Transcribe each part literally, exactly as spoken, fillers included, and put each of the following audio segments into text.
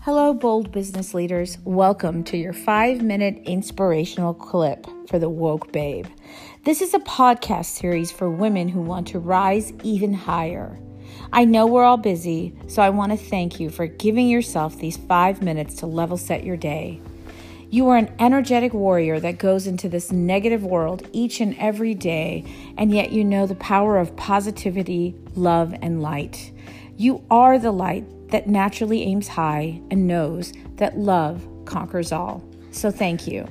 Hello, bold business leaders. Welcome to your five-minute inspirational clip for the Woke Babe. This is a podcast series for women who want to rise even higher. I know we're all busy, so I want to thank you for giving yourself these five minutes to level set your day. You are an energetic warrior that goes into this negative world each and every day, and yet you know the power of positivity, love, and light. You are the light that naturally aims high and knows that love conquers all. So thank you.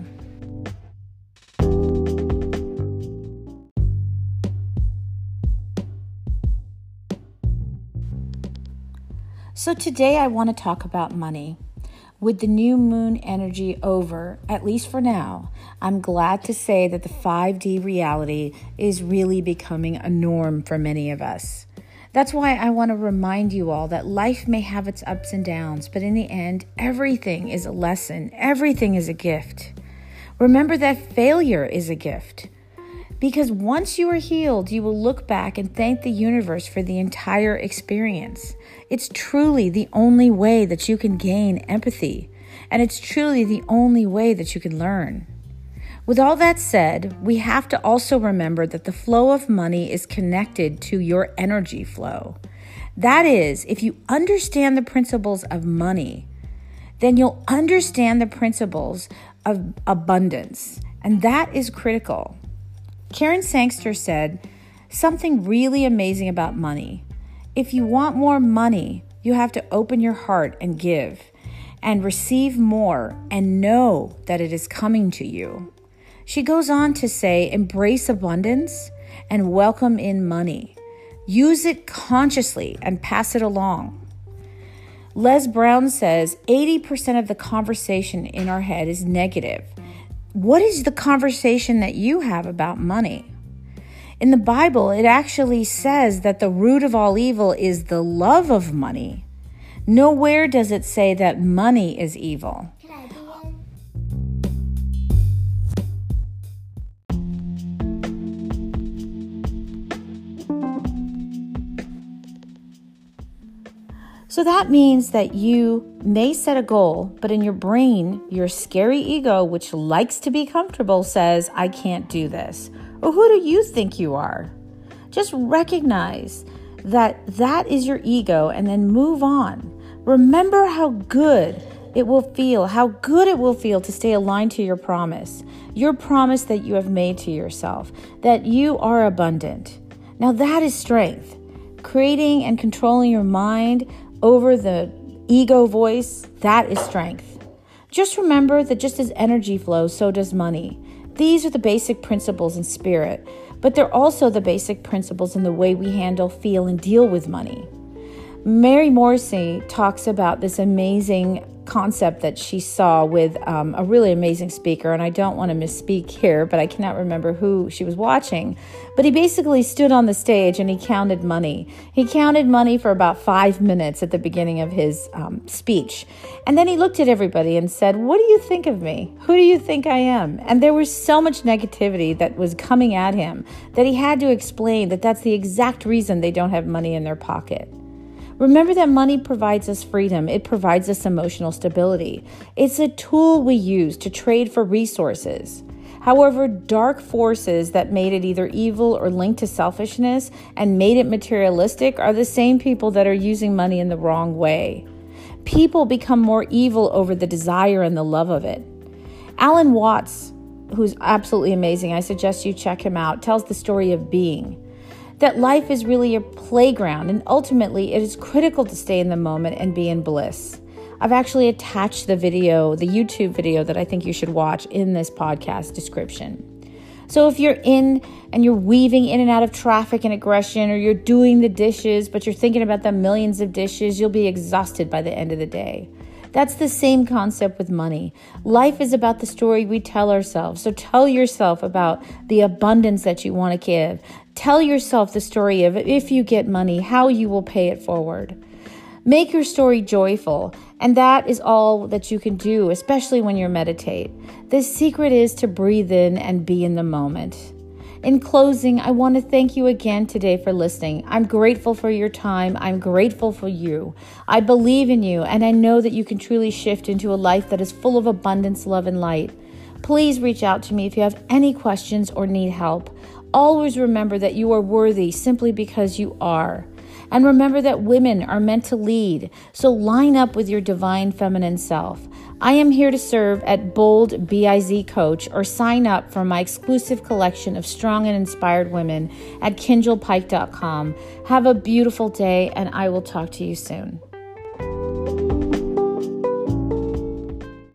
So today I want to talk about money. With the new moon energy over, at least for now, I'm glad to say that the five D reality is really becoming a norm for many of us. That's why I want to remind you all that life may have its ups and downs, but in the end, everything is a lesson. Everything is a gift. Remember that failure is a gift. Because once you are healed, you will look back and thank the universe for the entire experience. It's truly the only way that you can gain empathy, and it's truly the only way that you can learn. With all that said, we have to also remember that the flow of money is connected to your energy flow. That is, if you understand the principles of money, then you'll understand the principles of abundance, and that is critical. Karen Sangster said something really amazing about money. If you want more money, you have to open your heart and give, and receive more and know that it is coming to you. She goes on to say, embrace abundance and welcome in money. Use it consciously and pass it along. Les Brown says, eighty percent of the conversation in our head is negative. What is the conversation that you have about money? In the Bible, it actually says that the root of all evil is the love of money. Nowhere does it say that money is evil. So that means that you may set a goal, but in your brain, your scary ego, which likes to be comfortable, says, I can't do this. Or who do you think you are? Just recognize that that is your ego and then move on. Remember how good it will feel, how good it will feel to stay aligned to your promise, your promise that you have made to yourself, that you are abundant. Now that is strength. Creating and controlling your mind over the ego voice, that is strength. Just remember that just as energy flows, so does money. These are the basic principles in spirit, but they're also the basic principles in the way we handle, feel, and deal with money. Mary Morrissey talks about this amazing concept that she saw with um, a really amazing speaker, and I don't want to misspeak here, but I cannot remember who she was watching. But he basically stood on the stage and he counted money. He counted money for about five minutes at the beginning of his um, speech. And then he looked at everybody and said, what do you think of me? Who do you think I am? And there was so much negativity that was coming at him that he had to explain that that's the exact reason they don't have money in their pocket. Remember that money provides us freedom. It provides us emotional stability. It's a tool we use to trade for resources. However, dark forces that made it either evil or linked to selfishness and made it materialistic are the same people that are using money in the wrong way. People become more evil over the desire and the love of it. Alan Watts, who's absolutely amazing, I suggest you check him out, tells the story of being. That life is really a playground, and ultimately it is critical to stay in the moment and be in bliss. I've actually attached the video, the YouTube video that I think you should watch in this podcast description. So if you're in and you're weaving in and out of traffic and aggression, or you're doing the dishes, but you're thinking about the millions of dishes, you'll be exhausted by the end of the day. That's the same concept with money. Life is about the story we tell ourselves. So tell yourself about the abundance that you want to give. Tell yourself the story of if you get money, how you will pay it forward. Make your story joyful, and that is all that you can do, especially when you meditate. The secret is to breathe in and be in the moment. In closing, I want to thank you again today for listening. I'm grateful for your time. I'm grateful for you. I believe in you, and I know that you can truly shift into a life that is full of abundance, love, and light. Please reach out to me if you have any questions or need help. Always remember that you are worthy simply because you are. And remember that women are meant to lead, so line up with your divine feminine self. I am here to serve at Bold B I Z Coach, or sign up for my exclusive collection of strong and inspired women at kindle pike dot com. Have a beautiful day, and I will talk to you soon.